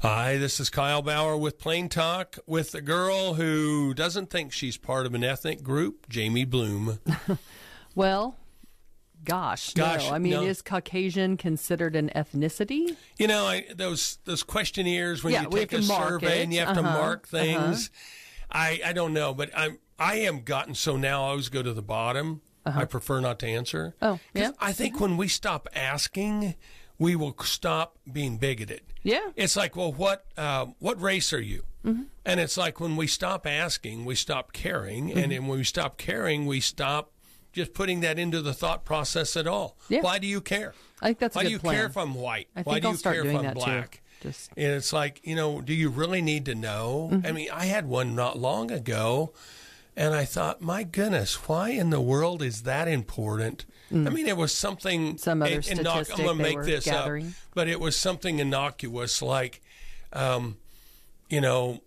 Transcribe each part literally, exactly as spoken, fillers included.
Hi, this is Kyle Bauer with Plain Talk with the girl who doesn't think she's part of an ethnic group, Jamie Bloom. Well, gosh, Gosh, no. I mean, no. is Caucasian considered an ethnicity? You know, I, those those questionnaires when Yeah, you we take have a to mark survey it. and you have to Uh-huh, mark things. I, I don't know, but I'm I am gotten so now I always go to the bottom. I prefer not to answer. Oh, 'Cause yeah. I think when we stop asking, we will stop being bigoted. Yeah. It's like, well, what uh, what race are you? Mm-hmm. And it's like when we stop asking, we stop caring, and then when we stop caring, we stop just putting that into the thought process at all. Yeah. Why do you care? I think that's a Why good do you plan. care if I'm white? I Why think do I'll you start care doing if I'm that, too. black? Just- And it's like, you know, do you really need to know? Mm-hmm. I mean, I had one not long ago, and I thought, my goodness, why in the world is that important? I mean, it was something. Some other and- and knock- statistic I'm going to they make were this gathering. up, but it was something innocuous, like, um, you know,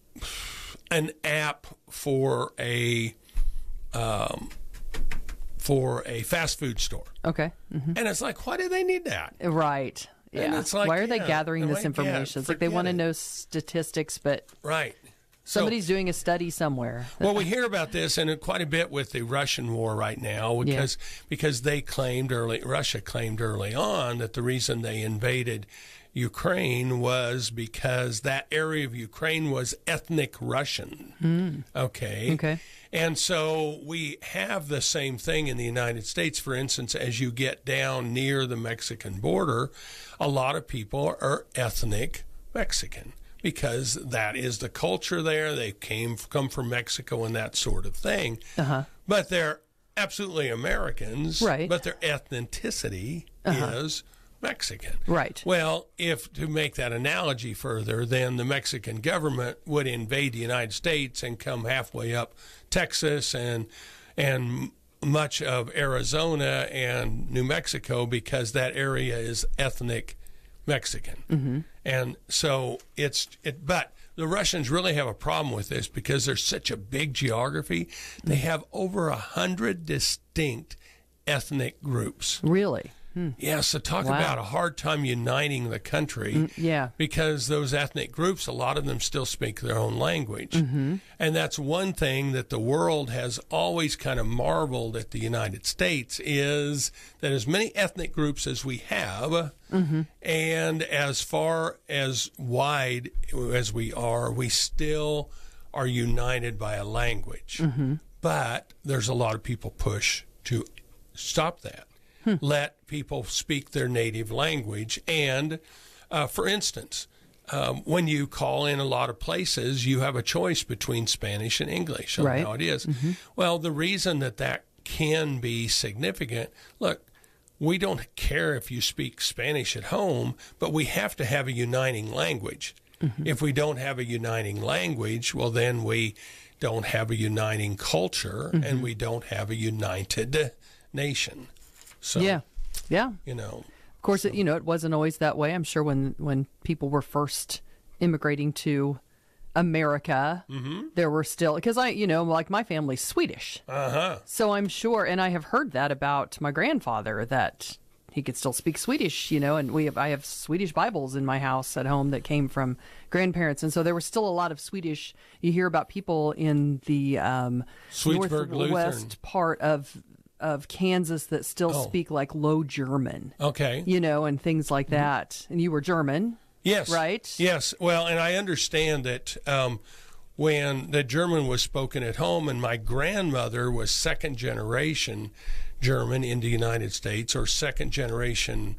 an app for a um, for a fast food store, Okay. hmm and it's like, why do they need that? Right. And Yeah. it's like, Why are they yeah, gathering I'm this like, information? yeah, It's like they forget want to it. know statistics, but Right. So- somebody's doing a study somewhere. Well, we hear about this and quite a bit with the Russian war right now because because they claimed early Russia claimed early on that the reason they invaded Ukraine was because that area of Ukraine was ethnic Russian. Okay. Okay. And so we have the same thing in the United States. For instance, as you get down near the Mexican border, a lot of people are ethnic Mexican, because that is the culture there. They came come from Mexico and that sort of thing. Uh-huh. But they're absolutely Americans. Right. But their ethnicity is Mexican. Right. Well, if to make that analogy further, then the Mexican government would invade the United States and come halfway up Texas and and much of Arizona and New Mexico, because that area is ethnic Mexican. Mm-hmm. And so it's it but the Russians really have a problem with this because there's such a big geography. They have over a hundred distinct ethnic groups. Really? Yeah, so talk Wow. about a hard time uniting the country. yeah. Because those ethnic groups, a lot of them still speak their own language. Mm-hmm. And that's one thing that the world has always kind of marveled at the United States, is that as many ethnic groups as we have, Mm-hmm. and as far as wide as we are, we still are united by a language. Mm-hmm. But there's a lot of people push to stop that. Let people speak their native language. And, uh, for instance, um, when you call in a lot of places, you have a choice between Spanish and English on Right. how it is. Well, the reason that that can be significant, look, we don't care if you speak Spanish at home, but we have to have a uniting language. If we don't have a uniting language, well, then we don't have a uniting culture, and we don't have a united nation. So, Yeah. Yeah. you know, Of course, it, you know, it wasn't always that way. I'm sure when, when people were first immigrating to America, there were still, because I, you know, like my family's Swedish. uh-huh. So I'm sure, and I have heard that about my grandfather, that he could still speak Swedish, you know, and we have, I have Swedish Bibles in my house at home that came from grandparents. And so there was still a lot of Swedish. You hear about people in the um, Sweetsburg northwest Lutheran. part of of Kansas that still Oh. speak like Low German, Okay. you know, and things like that. And you were German. Yes. Right? Yes. Well, and I understand that um, when the German was spoken at home, and my grandmother was second generation German in the United States, or second generation.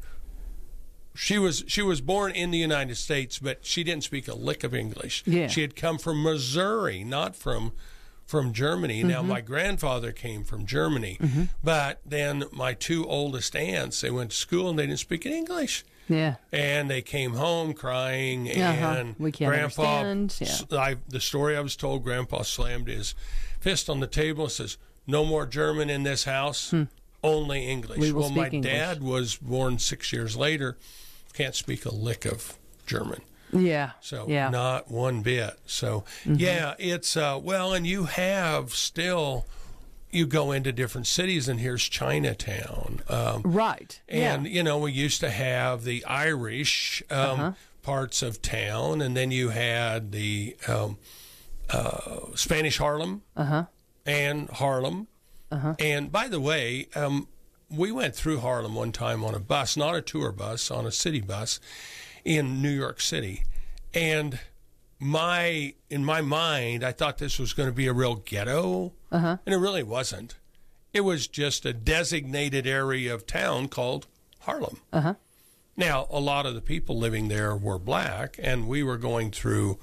She was she was born in the United States, but she didn't speak a lick of English. Yeah. She had come from Missouri, not from from Germany. Mm-hmm. Now, my grandfather came from Germany, but then my two oldest aunts, they went to school and they didn't speak English. Yeah. And they came home crying, Uh-huh. and We can't Grandpa, understand, yeah. s- I, the story I was told, Grandpa slammed his fist on the table and says, "No more German in this house, only English." We will well, my speak English. dad was born six years later, can't speak a lick of German. Yeah. So yeah. Mm-hmm. not one bit. So yeah, it's uh, well, and you have still. You go into different cities, and here's Chinatown. Um, Right. and, yeah. you know, we used to have the Irish, um, Uh-huh. parts of town, and then you had the um, uh, Spanish Harlem Uh-huh. and Harlem. Uh-huh. And by the way, um, we went through Harlem one time on a bus, not a tour bus, on a city bus in New York City. And my in my mind, I thought this was going to be a real ghetto, Uh-huh. and it really wasn't. It was just a designated area of town called Harlem. Uh-huh. Now, a lot of the people living there were black, and we were going through,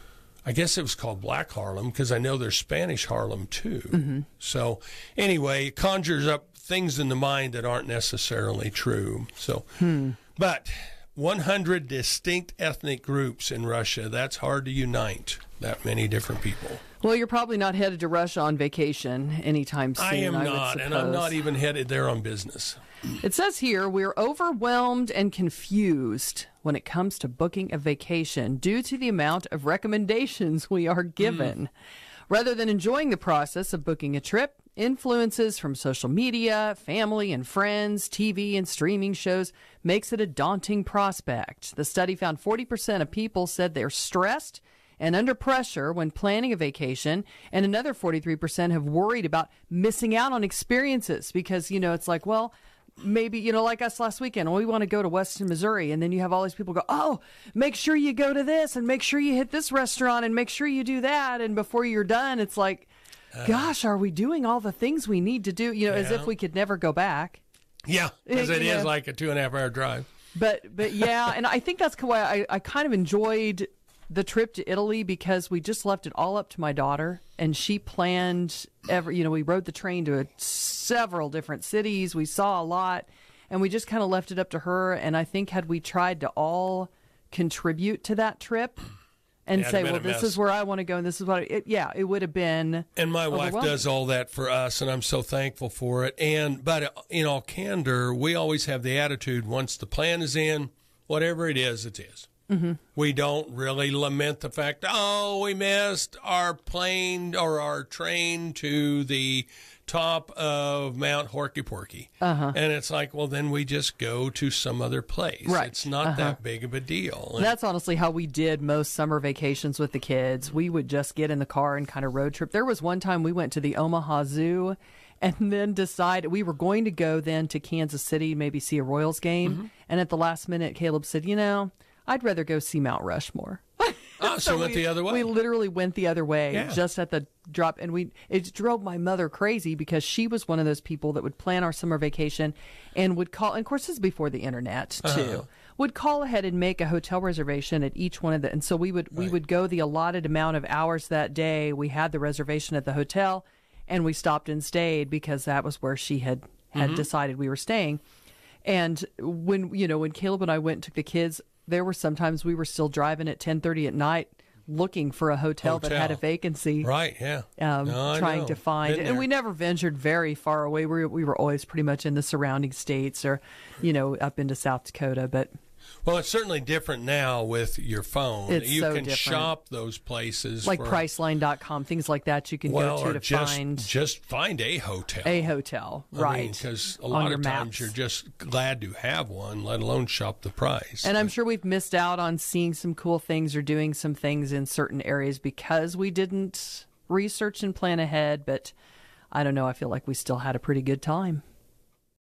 I guess it was called Black Harlem, because I know there's Spanish Harlem too. Mm-hmm. So anyway, it conjures up things in the mind that aren't necessarily true. So, Hmm. but one hundred distinct ethnic groups in Russia, that's hard to unite that many different people. Well, you're probably not headed to Russia on vacation anytime soon. I am I not, would and I'm not suppose. even headed there on business. It says here we're overwhelmed and confused when it comes to booking a vacation due to the amount of recommendations we are given. Mm. Rather than enjoying the process of booking a trip, influences from social media, family and friends, T V and streaming shows makes it a daunting prospect. The study found forty percent of people said they're stressed and under pressure when planning a vacation, and another forty-three percent have worried about missing out on experiences because, you know, it's like, well, maybe, you know, like us last weekend, we want to go to Weston, Missouri, and then you have all these people go, oh, make sure you go to this and make sure you hit this restaurant and make sure you do that. And before you're done, it's like, uh, gosh, are we doing all the things we need to do? You know, yeah. as if we could never go back. Yeah, because it you is know. like a two and a half hour drive. But, but yeah, and I think that's why I, I kind of enjoyed the trip to Italy, because we just left it all up to my daughter, and she planned every, you know, we rode the train to a, several different cities. We saw a lot, and we just kind of left it up to her. And I think had we tried to all contribute to that trip and yeah, say, well, this is where I want to go, and this is what, I, it, yeah, it would have been. And my wife does all that for us, and I'm so thankful for it. And, but in all candor, we always have the attitude, once the plan is in, whatever it is, it is. Mm-hmm. We don't really lament the fact, oh, we missed our plane or our train to the top of Mount Horky Porky. Uh-huh. And it's like, well, then we just go to some other place. Right. It's not uh-huh. that big of a deal. And that's honestly how we did most summer vacations with the kids. We would just get in the car and kind of road trip. There was one time we went to the Omaha Zoo and then decided we were going to go then to Kansas City, maybe see a Royals game. Mm-hmm. And at the last minute, Caleb said, you know, I'd rather go see Mount Rushmore. Oh, so, so we went the other way. We literally went the other way, yeah. just at the drop. And we it drove my mother crazy because she was one of those people that would plan our summer vacation and would call. And of course, this is before the internet too. Uh-huh. Would call ahead and make a hotel reservation at each one of the. And so we would right. we would go the allotted amount of hours that day. We had the reservation at the hotel, and we stopped and stayed because that was where she had had mm-hmm. decided we were staying. And when you know when Caleb and I went and took the kids, there were sometimes we were still driving at ten thirty at night looking for a hotel, hotel. that had a vacancy. Right, yeah. Um, no, trying know. to find it. And we never ventured very far away. We were, we were always pretty much in the surrounding states or, you know, up into South Dakota. But well, it's certainly different now with your phone. It's you so can different. shop those places. Like for, Priceline dot com, things like that you can well, go to or to just, find. Just find a hotel. A hotel, I right. Because a lot of times maps. you're just glad to have one, let alone shop the price. And I'm sure we've missed out on seeing some cool things or doing some things in certain areas because we didn't research and plan ahead. But I don't know. I feel like we still had a pretty good time.